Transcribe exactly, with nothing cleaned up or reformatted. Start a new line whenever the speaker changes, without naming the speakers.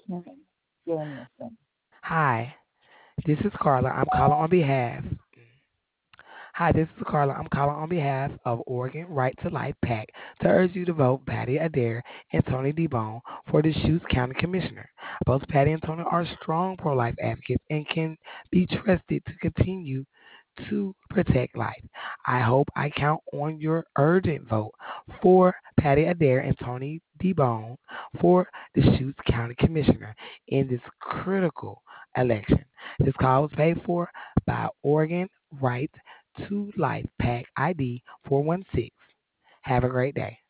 Hi, this is Carla. I'm calling on behalf. Hi, this is Carla. I'm calling on behalf of Oregon Right to Life PAC to urge you to vote Patty Adair and Tony DeBone for the Deschutes County Commissioner. Both Patty and Tony are strong pro-life advocates and can be trusted to continue to protect life. I hope I count on your urgent vote for Patty Adair and Tony DeBone for the Deschutes County Commissioner in this critical election. This call was paid for by Oregon Right to Life PAC I D four one six. Have a great day.